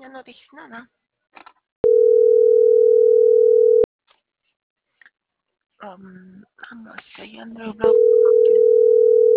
Ya no dije nada. Vamos, soy Andrew Block.